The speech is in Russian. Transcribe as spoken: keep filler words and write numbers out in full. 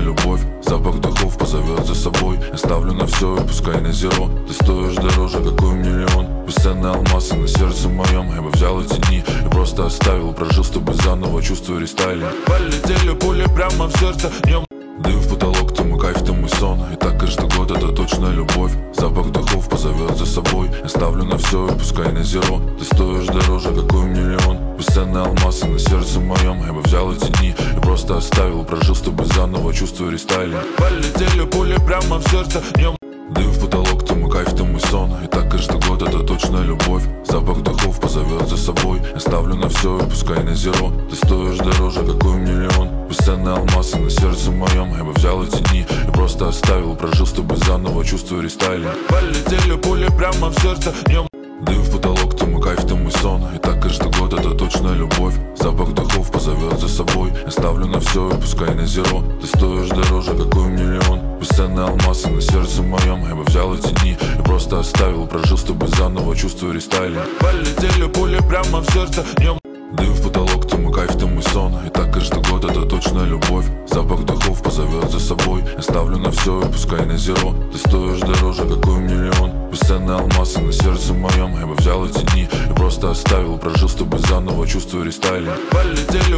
любовь. Запах духов позовет за собой. Я ставлю на все и пускай на зеро. Ты стоишь дороже, какой миллион. Бесценные алмазы на сердце моем. Я бы взял эти дни и просто оставил. Прожил с тобой заново, чувствую рестайлинг. Полетели пули прямо в сердце. Днем дым в потолок, то мой кайф, то мой сон. И так каждый год, это точно любовь. Запах духов позовет за собой. Я ставлю на все и пускай на зеро. Ты стоишь дороже, какой миллион. Бесценные алмазы на сердце моем. Я бы взял эти дни и просто оставил. Прожил с тобой заново, чувствую рестайлинг. Полетели пули прямо в сердце. Днем дым в потолок, то мой кайф, то мой сон. И так каждый год, это точно любовь. Запах духов позовет за собой. Я ставлю на все и пускай на зеро. Ты стоишь дороже, какой миллион. Бесценные алмазы на сердце моем. Я бы взял эти дни и просто оставил. Прожил с тобой заново, чувствую рестайлинг. Полетели пули прямо в сердце. Днем дым в потолок, то мой кайф, то мой сон. И так каждый год, это точно любовь. Запах духов позовет за собой. Я ставлю на все и пускай на зеро. Ты стоишь дороже, какой миллион. Бесценные алмазы на сердце моем. Я бы взял эти дни и просто оставил. Прожил с тобой заново, чувствую рестайлинг. Полетели пули прямо в сердце. Днем дым в потолок, то мой кайф, то мой сон. И так каждый год, это точно любовь. Запах духов позовет за собой. Я ставлю на все и пускай на зеро. Ты стоишь дороже, какой миллион. Бесценные алмазы на сердце моем. Я бы взял эти дни и просто оставил. Прожил с тобой заново, чувствую рестайлинг. Полетели